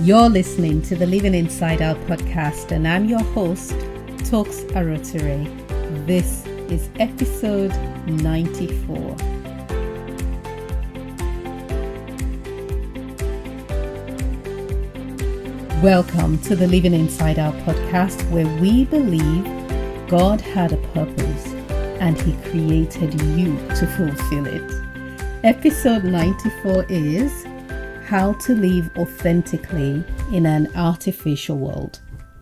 You're listening to the Living Inside Out podcast, and I'm your host, Toks Arotere. This is episode 94. Welcome to the Living Inside Out podcast, where we believe God had a purpose and He created you to fulfill it. Episode 94 is How to Live Authentically in an Artificial World.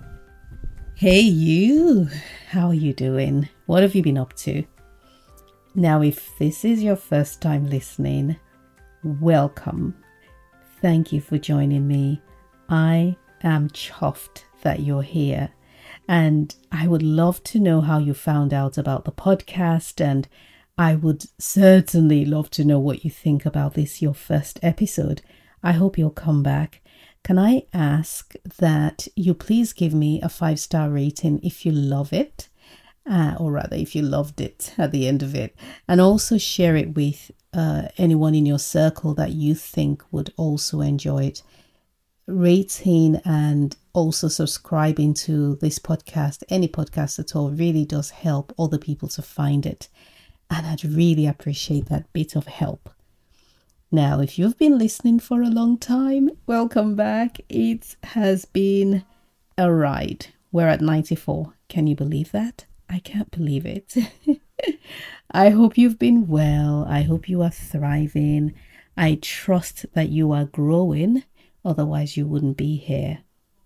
Hey you, how are you doing? What have you been up to? Now, if this is your first time listening, welcome. Thank you for joining me. I am chuffed that you're here, and I would love to know how you found out about the podcast, and I would certainly love to know what you think about this, your first episode. I hope you'll come back. Can I ask that you please give me a 5-star rating if you love it, or rather if you loved it at the end of it, and also share it with anyone in your circle that you think would also enjoy it. Rating and also subscribing to this podcast, any podcast at all, really does help other people to find it. And I'd really appreciate that bit of help. Now, if you've been listening for a long time, welcome back. It has been a ride. We're at 94. Can you believe that? I can't believe it. I hope you've been well. I hope you are thriving. I trust that you are growing. Otherwise, you wouldn't be here.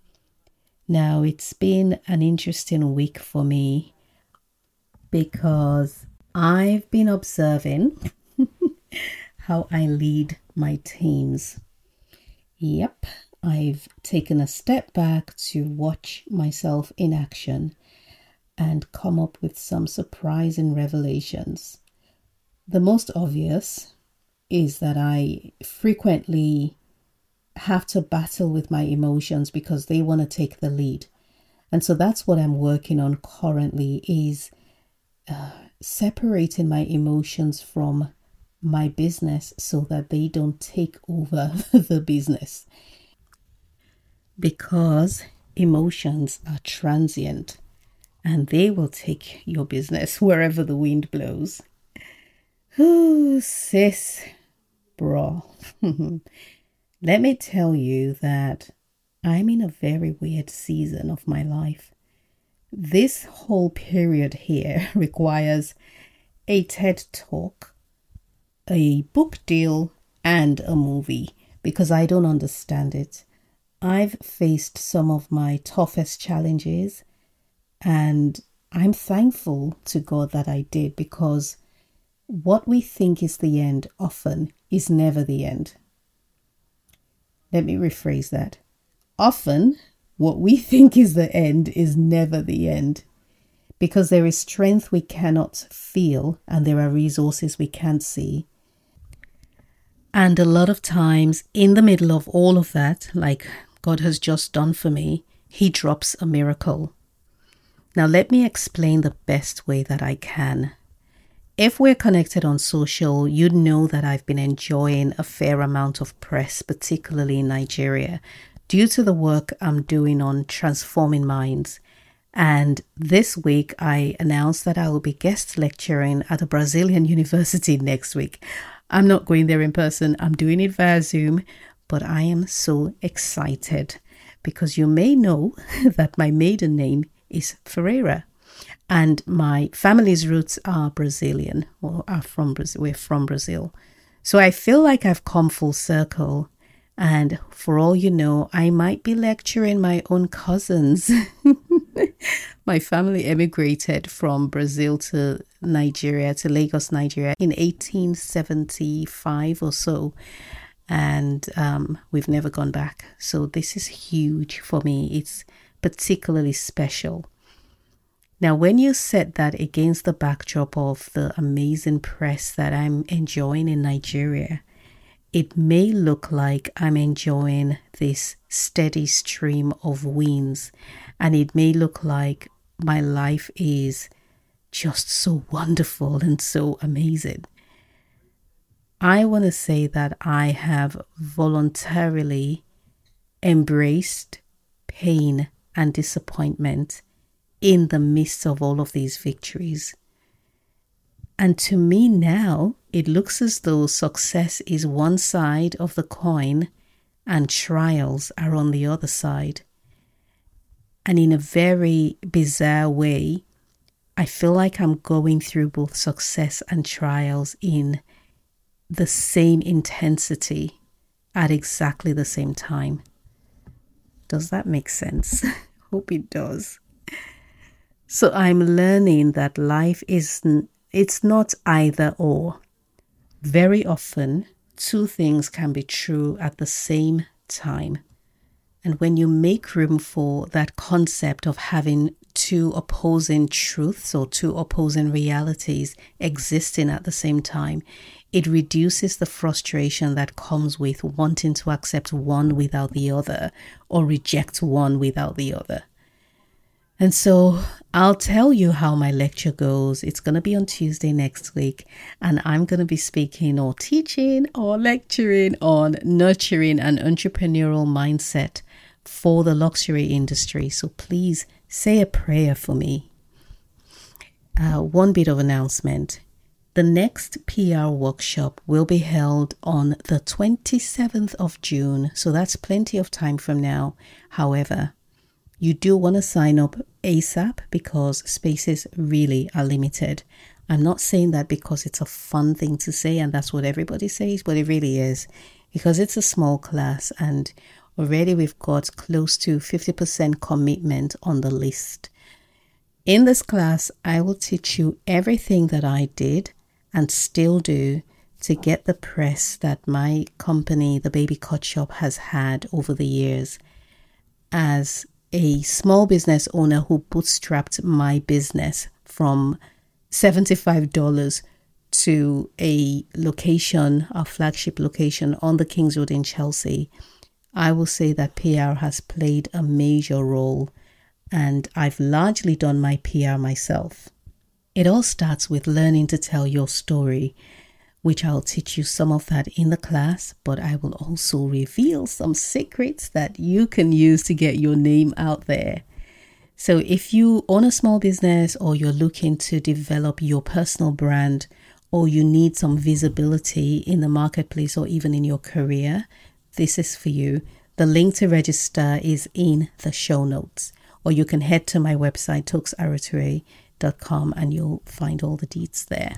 Now, it's been an interesting week for me because I've been observing how I lead my teams. Yep, I've taken a step back to watch myself in action and come up with some surprising revelations. The most obvious is that I frequently have to battle with my emotions because they want to take the lead. And so that's what I'm working on currently, is separating my emotions from my business so that they don't take over the business. Because emotions are transient and they will take your business wherever the wind blows. Ooh, sis, bro. Let me tell you that I'm in a very weird season of my life. This whole period here requires a TED Talk, a book deal, and a movie because I don't understand it. I've faced some of my toughest challenges, and I'm thankful to God that I did, because what we think is the end often is never the end. Let me rephrase that. Often, what we think is the end is never the end, because there is strength we cannot feel and there are resources we can't see. And a lot of times, in the middle of all of that, like God has just done for me, He drops a miracle. Now, let me explain the best way that I can. If we're connected on social, you'd know that I've been enjoying a fair amount of press, particularly in Nigeria, due to the work I'm doing on transforming minds. And this week, I announced that I will be guest lecturing at a Brazilian university next week. I'm not going there in person. I'm doing it via Zoom, but I am so excited because you may know that my maiden name is Ferreira. And my family's roots are Brazilian, or are from Brazil. We're from Brazil. So I feel like I've come full circle. And for all you know, I might be lecturing my own cousins. My family emigrated from Brazil to Nigeria, to Lagos, Nigeria in 1875 or so. And we've never gone back. So this is huge for me. It's particularly special. Now, when you set that against the backdrop of the amazing press that I'm enjoying in Nigeria, it may look like I'm enjoying this steady stream of wins, and it may look like my life is just so wonderful and so amazing. I want to say that I have voluntarily embraced pain and disappointment in the midst of all of these victories. And to me now, it looks as though success is one side of the coin and trials are on the other side. And in a very bizarre way, I feel like I'm going through both success and trials in the same intensity at exactly the same time. Does that make sense? Hope it does. So I'm learning that life it's not either or. Very often, two things can be true at the same time. And when you make room for that concept of having two opposing truths or two opposing realities existing at the same time, it reduces the frustration that comes with wanting to accept one without the other or reject one without the other. And so I'll tell you how my lecture goes. It's going to be on Tuesday next week, and I'm going to be speaking or teaching or lecturing on nurturing an entrepreneurial mindset for the luxury industry. So please say a prayer for me. One bit of announcement. The next PR workshop will be held on the 27th of June. So that's plenty of time from now. However, you do want to sign up ASAP because spaces really are limited. I'm not saying that because it's a fun thing to say and that's what everybody says, but it really is, because it's a small class and already we've got close to 50% commitment on the list. In this class, I will teach you everything that I did and still do to get the press that my company, the Baby Cut Shop, has had over the years. As a small business owner who bootstrapped my business from $75 to a location, a flagship location on the Kings Road in Chelsea, I will say that PR has played a major role, and I've largely done my PR myself. It all starts with learning to tell your story, which I'll teach you some of that in the class, but I will also reveal some secrets that you can use to get your name out there. So if you own a small business or you're looking to develop your personal brand, or you need some visibility in the marketplace or even in your career, this is for you. The link to register is in the show notes, or you can head to my website, toksarature.com, and you'll find all the deets there.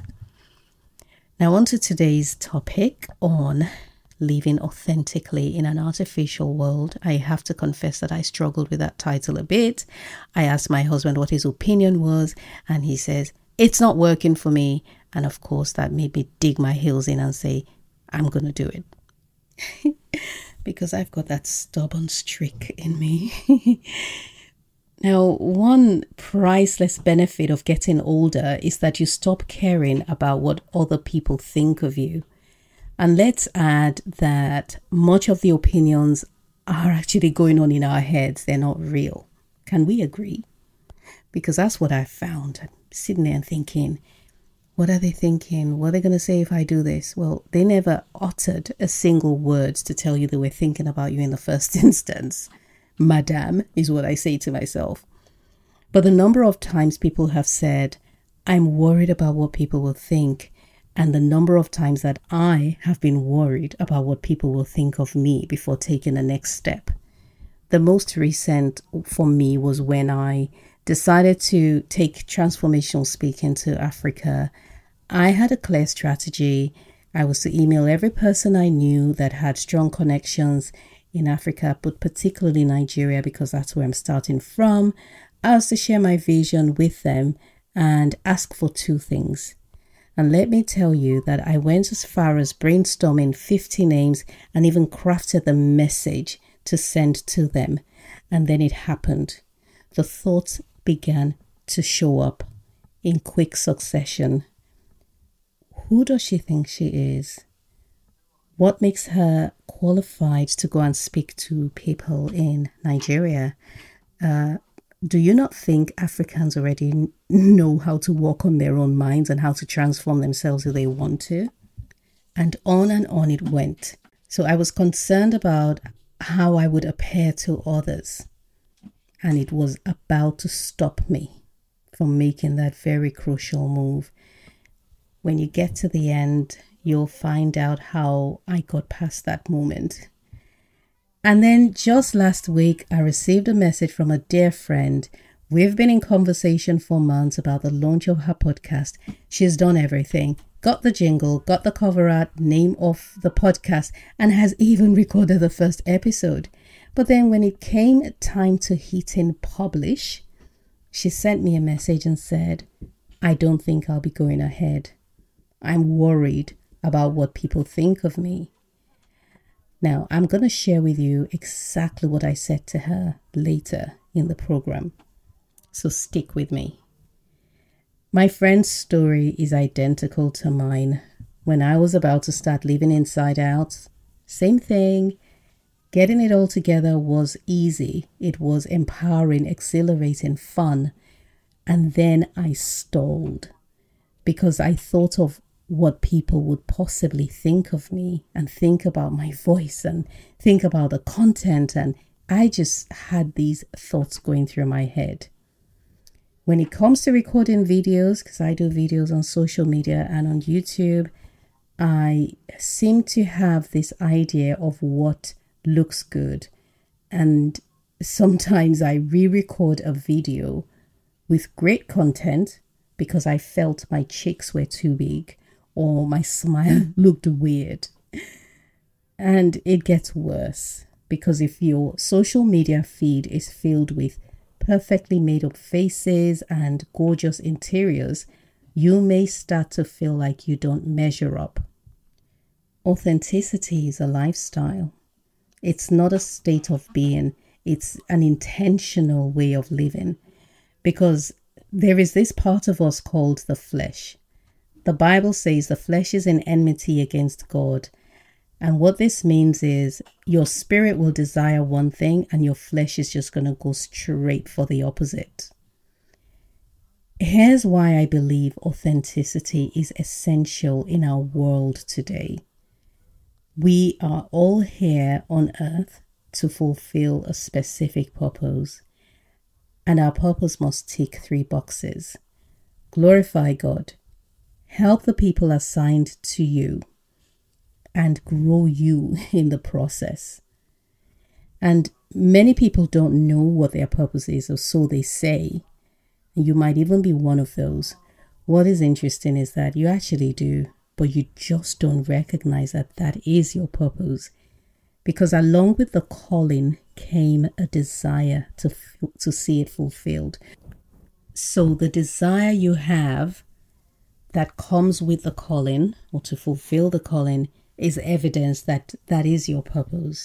Now on to today's topic on living authentically in an artificial world. I have to confess that I struggled with that title a bit. I asked my husband what his opinion was, and he says, it's not working for me. And of course, that made me dig my heels in and say, I'm going to do it. Because I've got that stubborn streak in me. Now, one priceless benefit of getting older is that you stop caring about what other people think of you. And let's add that much of the opinions are actually going on in our heads. They're not real. Can we agree? Because that's what I found. I'm sitting there and thinking, what are they thinking? What are they going to say if I do this? Well, they never uttered a single word to tell you they were thinking about you in the first instance. Madame is what I say to myself. But the number of times people have said, I'm worried about what people will think, and the number of times that I have been worried about what people will think of me before taking the next step. The most recent for me was when I decided to take transformational speaking to Africa. I had a clear strategy. I was to email every person I knew that had strong connections in Africa, but particularly Nigeria, because that's where I'm starting from. I was to share my vision with them and ask for two things. And let me tell you that I went as far as brainstorming 50 names and even crafted the message to send to them. And then it happened. The thoughts began to show up in quick succession. Who does she think she is? What makes her qualified to go and speak to people in Nigeria? Do you not think Africans already know how to walk on their own minds and how to transform themselves if they want to? And on it went. So I was concerned about how I would appear to others. And it was about to stop me from making that very crucial move. When you get to the end, you'll find out how I got past that moment. And then just last week, I received a message from a dear friend. We've been in conversation for months about the launch of her podcast. She's done everything. Got the jingle, got the cover art, name of the podcast, and has even recorded the first episode. But then when it came time to hitting publish, she sent me a message and said, I don't think I'll be going ahead. I'm worried about what people think of me. Now, I'm going to share with you exactly what I said to her later in the program. So stick with me. My friend's story is identical to mine. When I was about to start living inside out, same thing. Getting it all together was easy. It was empowering, exhilarating, fun. And then I stalled because I thought of what people would possibly think of me and think about my voice and think about the content. And I just had these thoughts going through my head. When it comes to recording videos, because I do videos on social media and on YouTube, I seem to have this idea of what looks good. And sometimes I re-record a video with great content because I felt my cheeks were too big or my smile looked weird. And it gets worse because if your social media feed is filled with perfectly made up faces and gorgeous interiors, you may start to feel like you don't measure up. Authenticity is a lifestyle. It's not a state of being. It's an intentional way of living, because there is this part of us called the flesh. The Bible says the flesh is in enmity against God. And what this means is your spirit will desire one thing and your flesh is just going to go straight for the opposite. Here's why I believe authenticity is essential in our world today. We are all here on earth to fulfill a specific purpose. And our purpose must tick 3 boxes. Glorify God, help the people assigned to you, and grow you in the process. And many people don't know what their purpose is, or so they say. You might even be one of those. What is interesting is that you actually do, but you just don't recognize that that is your purpose. Because along with the calling came a desire to see it fulfilled. So the desire you have that comes with the calling, or to fulfill the calling, is evidence that that is your purpose.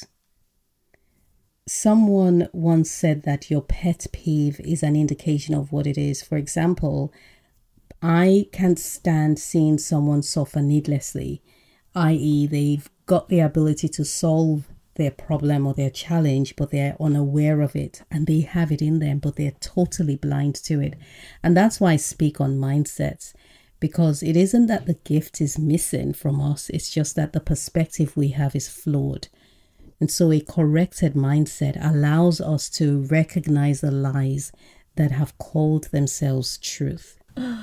Someone once said that your pet peeve is an indication of what it is. For example, I can't stand seeing someone suffer needlessly, i.e. they've got the ability to solve their problem or their challenge, but they're unaware of it and they have it in them, but they're totally blind to it. And that's why I speak on mindsets, because it isn't that the gift is missing from us. It's just that the perspective we have is flawed. And so a corrected mindset allows us to recognize the lies that have called themselves truth.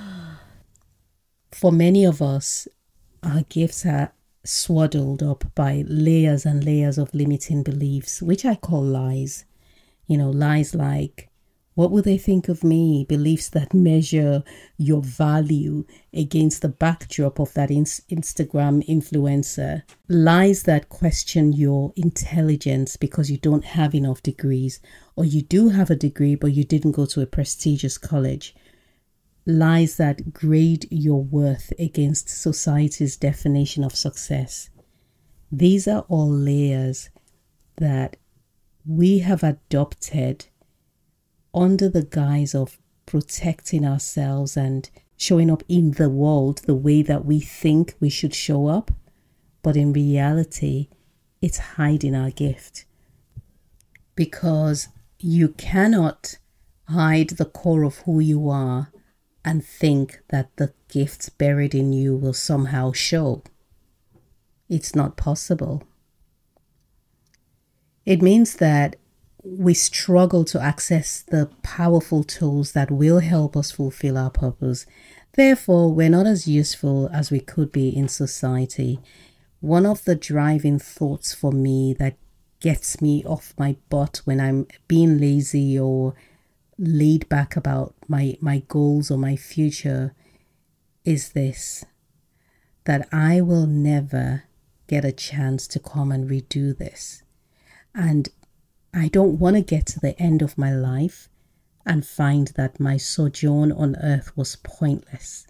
For many of us, our gifts are swaddled up by layers and layers of limiting beliefs, which I call lies. Lies like, what will they think of me? Beliefs that measure your value against the backdrop of that Instagram influencer. Lies that question your intelligence because you don't have enough degrees, or you do have a degree but you didn't go to a prestigious college. Lies that grade your worth against society's definition of success. These are all layers that we have adopted under the guise of protecting ourselves and showing up in the world the way that we think we should show up. But in reality, it's hiding our gift. Because you cannot hide the core of who you are and think that the gifts buried in you will somehow show. It's not possible. It means that we struggle to access the powerful tools that will help us fulfill our purpose. Therefore, we're not as useful as we could be in society. One of the driving thoughts for me that gets me off my butt when I'm being lazy or laid back about my goals or my future is this, that I will never get a chance to come and redo this. And I don't want to get to the end of my life and find that my sojourn on earth was pointless.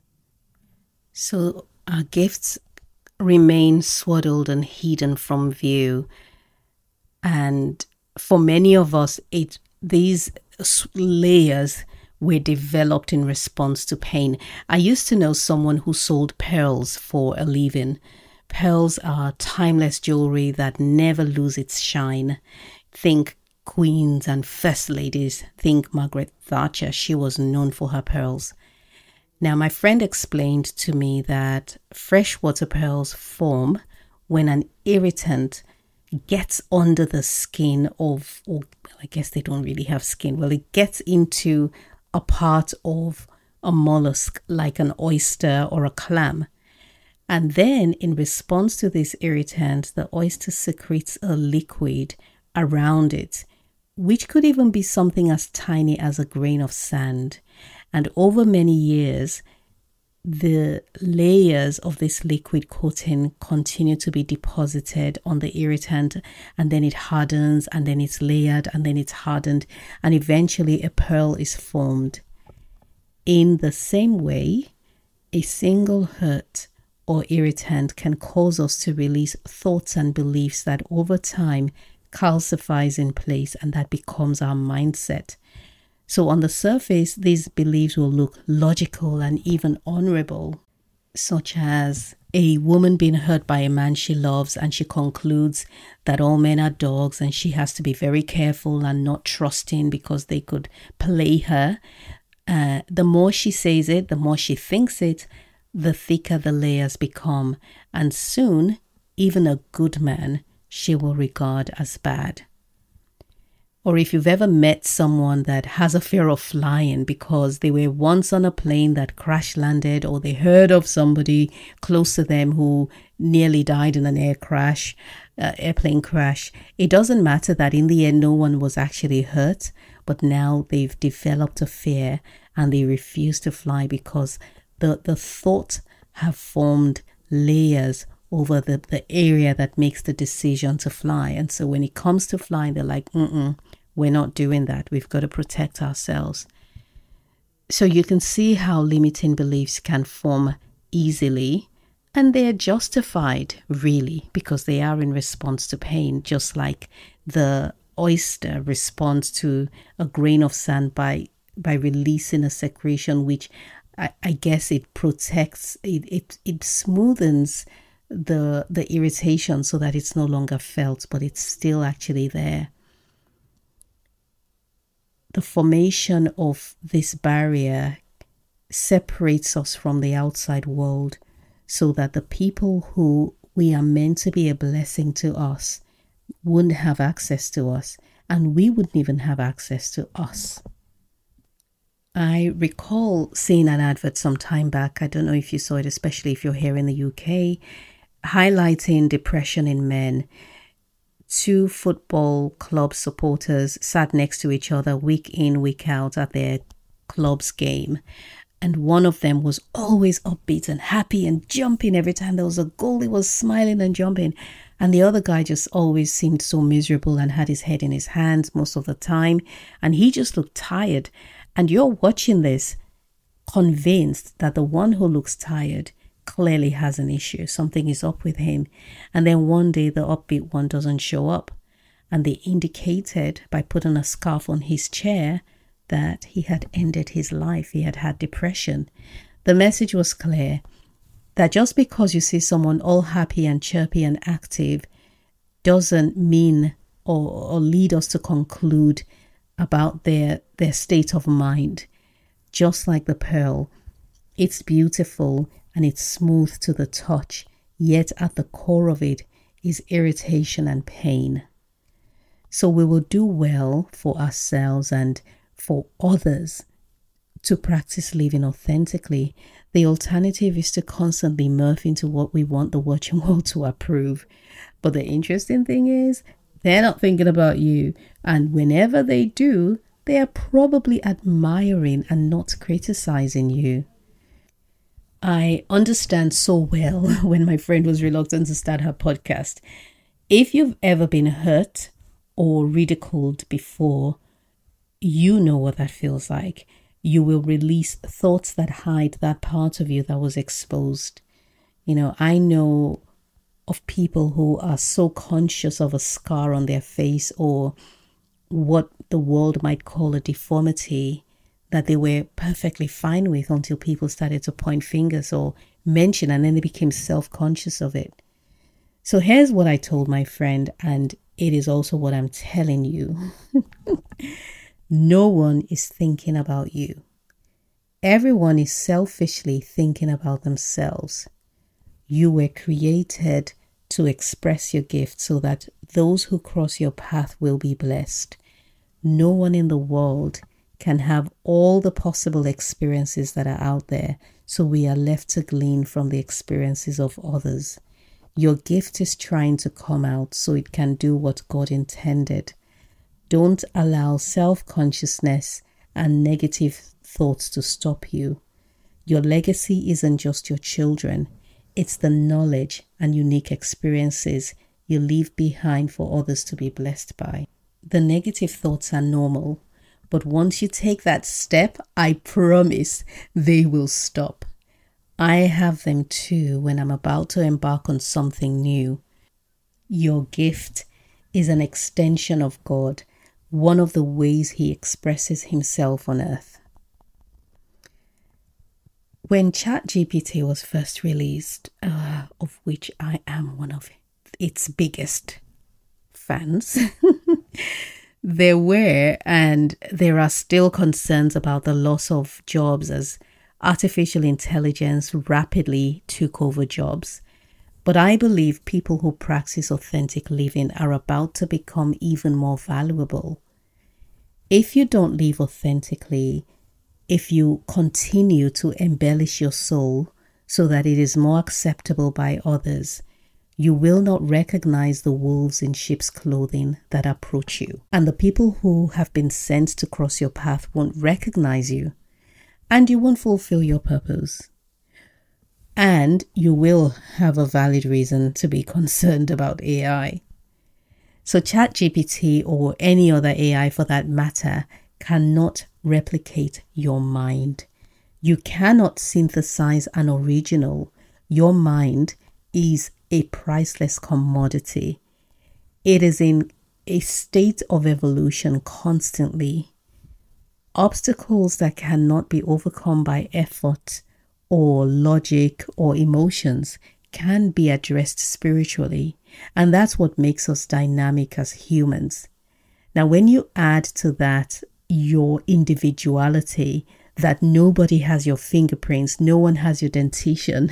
So our gifts remain swaddled and hidden from view. And for many of us, these layers were developed in response to pain. I used to know someone who sold pearls for a living. Pearls are timeless jewelry that never lose its shine. Think queens and first ladies. Think Margaret Thatcher. She was known for her pearls. Now, my friend explained to me that freshwater pearls form when an irritant gets under the skin of, or I guess they don't really have skin. Well, it gets into a part of a mollusk like an oyster or a clam. And then in response to this irritant, the oyster secretes a liquid around it, which could even be something as tiny as a grain of sand. And over many years, the layers of this liquid coating continue to be deposited on the irritant, and then it hardens, and then it's layered, and then it's hardened, and eventually a pearl is formed. In the same way, a single hurt or irritant can cause us to release thoughts and beliefs that over time calcifies in place, and that becomes our mindset. So on the surface, these beliefs will look logical and even honorable, such as a woman being hurt by a man she loves, and she concludes that all men are dogs and she has to be very careful and not trusting because they could play her. The more she says it, the more she thinks it, the thicker the layers become, and soon even a good man she will regard as bad. Or if you've ever met someone that has a fear of flying because they were once on a plane that crash landed, or they heard of somebody close to them who nearly died in an airplane crash, it doesn't matter that in the end no one was actually hurt, but now they've developed a fear and they refuse to fly because the thought have formed layers over the area that makes the decision to fly. And so when it comes to flying, they're like, we're not doing that. We've got to protect ourselves. So you can see how limiting beliefs can form easily, and they're justified really because they are in response to pain, just like the oyster responds to a grain of sand by releasing a secretion which I guess it protects, it smoothens the irritation so that it's no longer felt, but it's still actually there. The formation of this barrier separates us from the outside world so that the people who we are meant to be a blessing to us wouldn't have access to us, and we wouldn't even have access to us. I recall seeing an advert some time back, I don't know if you saw it, especially if you're here in the UK, highlighting depression in men. 2 football club supporters sat next to each other week in, week out at their club's game. And one of them was always upbeat and happy and jumping every time there was a goal. He was smiling and jumping. And the other guy just always seemed so miserable and had his head in his hands most of the time. And he just looked tired. And you're watching this convinced that the one who looks tired clearly has an issue. Something is up with him. And then one day the upbeat one doesn't show up. And they indicated by putting a scarf on his chair that he had ended his life. He had had depression. The message was clear that just because you see someone all happy and chirpy and active doesn't mean or lead us to conclude about their state of mind. Just like the pearl, it's beautiful and it's smooth to the touch, yet at the core of it is irritation and pain. So we will do well for ourselves and for others to practice living authentically. The alternative is to constantly morph into what we want the watching world to approve. But the interesting thing is, they're not thinking about you. And whenever they do, they are probably admiring and not criticizing you. I understand so well when my friend was reluctant to start her podcast. If you've ever been hurt or ridiculed before, you know what that feels like. You will release thoughts that hide that part of you that was exposed. I know of people who are so conscious of a scar on their face or what the world might call a deformity that they were perfectly fine with until people started to point fingers or mention, and then they became self-conscious of it. So here's what I told my friend, and it is also what I'm telling you. No one is thinking about you. Everyone is selfishly thinking about themselves. You were created to express your gift so that those who cross your path will be blessed. No one in the world can have all the possible experiences that are out there, so we are left to glean from the experiences of others. Your gift is trying to come out so it can do what God intended. Don't allow self-consciousness and negative thoughts to stop you. Your legacy isn't just your children. It's the knowledge and unique experiences you leave behind for others to be blessed by. The negative thoughts are normal, but once you take that step, I promise they will stop. I have them too when I'm about to embark on something new. Your gift is an extension of God, one of the ways He expresses Himself on earth. When ChatGPT was first released, of which I am one of its biggest fans, there were and there are still concerns about the loss of jobs as artificial intelligence rapidly took over jobs. But I believe people who practice authentic living are about to become even more valuable. If you don't live authentically, if you continue to embellish your soul so that it is more acceptable by others, you will not recognize the wolves in sheep's clothing that approach you. And the people who have been sent to cross your path won't recognize you. And you won't fulfill your purpose. And you will have a valid reason to be concerned about AI. So ChatGPT or any other AI for that matter cannot replicate your mind. You cannot synthesize an original. Your mind is a priceless commodity. It is in a state of evolution constantly. Obstacles that cannot be overcome by effort or logic or emotions can be addressed spiritually. And that's what makes us dynamic as humans. Now, when you add to that your individuality, that nobody has your fingerprints, no one has your dentition,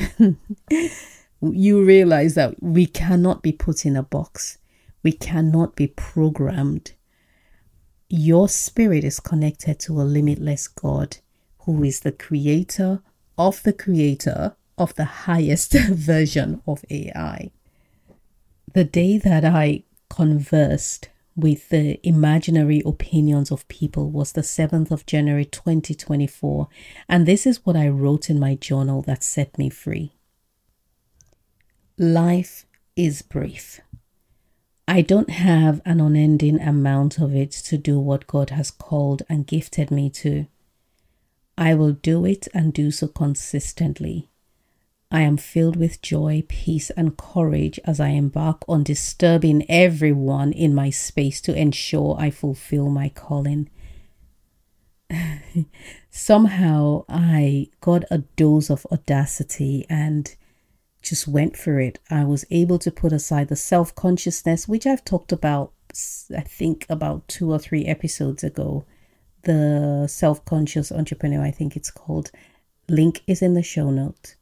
you realize that we cannot be put in a box. We cannot be programmed. Your spirit is connected to a limitless God who is the creator of the highest version of AI. The day that I conversed with the imaginary opinions of people was the 7th of January 2024, and this is what I wrote in my journal that set me free. Life is brief. I don't have an unending amount of it to do what God has called and gifted me to. I will do it and do so consistently. I am filled with joy, peace, and courage as I embark on disturbing everyone in my space to ensure I fulfill my calling. Somehow I got a dose of audacity and just went for it. I was able to put aside the self-consciousness, which I've talked about, I think about 2 or 3 episodes ago. The Self-Conscious Entrepreneur, I think it's called. Link is in the show note.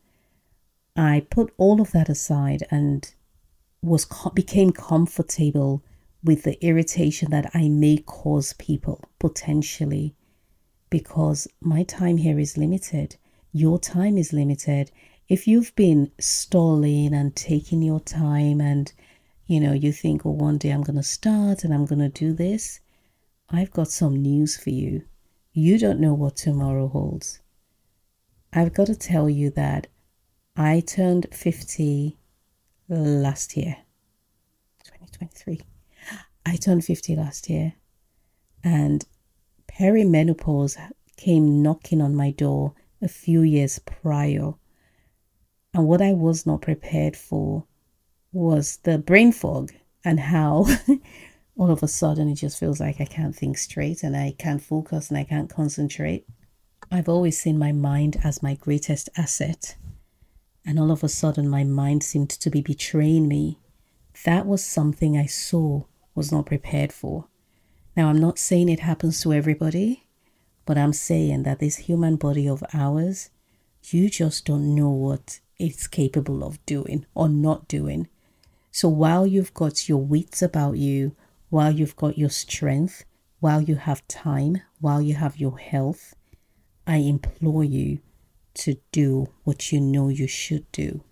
I put all of that aside and became comfortable with the irritation that I may cause people potentially, because my time here is limited. Your time is limited. If you've been stalling and taking your time and, you think, oh, one day I'm going to start and I'm going to do this, I've got some news for you. You don't know what tomorrow holds. I've got to tell you that I turned 50 last year, 2023. I turned 50 last year, and perimenopause came knocking on my door a few years prior. And what I was not prepared for was the brain fog and how all of a sudden it just feels like I can't think straight and I can't focus and I can't concentrate. I've always seen my mind as my greatest asset. And all of a sudden my mind seemed to be betraying me. That was something I was not prepared for. Now, I'm not saying it happens to everybody, but I'm saying that this human body of ours, you just don't know what it's capable of doing or not doing. So while you've got your wits about you, while you've got your strength, while you have time, while you have your health, I implore you to do what you know you should do.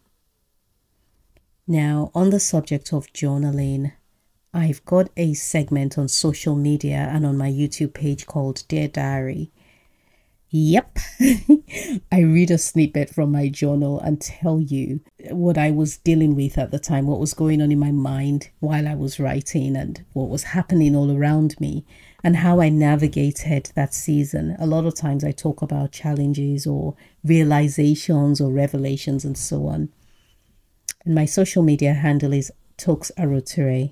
Now, on the subject of journaling, I've got a segment on social media and on my YouTube page called Dear Diary. Yep, I read a snippet from my journal and tell you what I was dealing with at the time, what was going on in my mind while I was writing and what was happening all around me and how I navigated that season. A lot of times I talk about challenges or realizations or revelations and so on. And my social media handle is Tokes Aroture.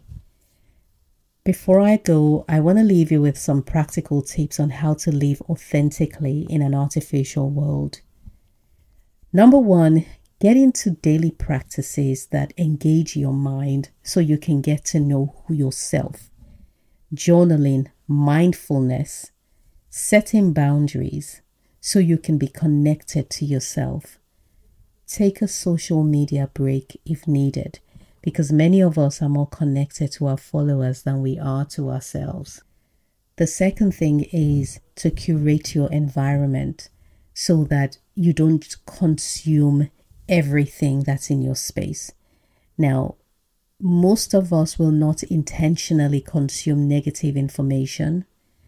Before I go, I want to leave you with some practical tips on how to live authentically in an artificial world. Number 1, get into daily practices that engage your mind so you can get to know yourself. Journaling, mindfulness, setting boundaries so you can be connected to yourself. Take a social media break if needed, because many of us are more connected to our followers than we are to ourselves. The second thing is to curate your environment so that you don't consume everything that's in your space. Now, most of us will not intentionally consume negative information,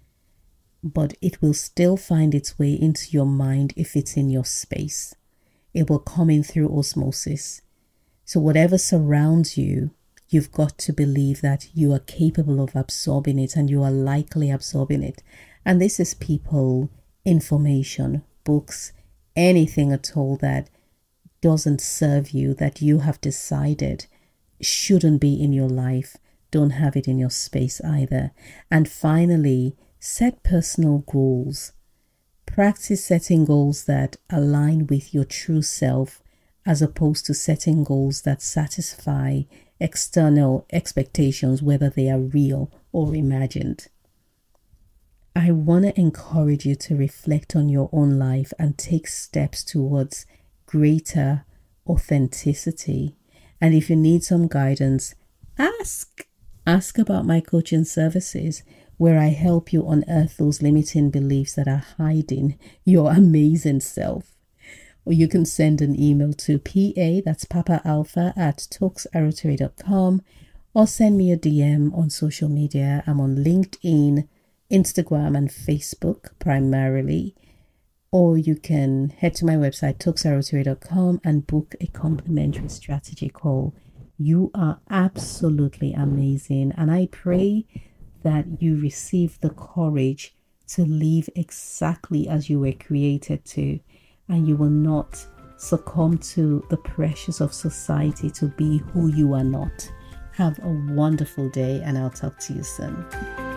but it will still find its way into your mind if it's in your space. It will come in through osmosis. So whatever surrounds you, you've got to believe that you are capable of absorbing it and you are likely absorbing it. And this is people, information, books, anything at all that doesn't serve you, that you have decided shouldn't be in your life. Don't have it in your space either. And finally, set personal goals. Practice setting goals that align with your true self, as opposed to setting goals that satisfy external expectations, whether they are real or imagined. I want to encourage you to reflect on your own life and take steps towards greater authenticity. And if you need some guidance, ask about my coaching services, where I help you unearth those limiting beliefs that are hiding your amazing self. Or you can send an email to PA, that's Papa Alpha, at tokesarotere.com, or send me a DM on social media. I'm on LinkedIn, Instagram, and Facebook primarily. Or you can head to my website, tokesarotere.com, and book a complimentary strategy call. You are absolutely amazing, and I pray that you receive the courage to live exactly as you were created to, and you will not succumb to the pressures of society to be who you are not. Have a wonderful day, and I'll talk to you soon.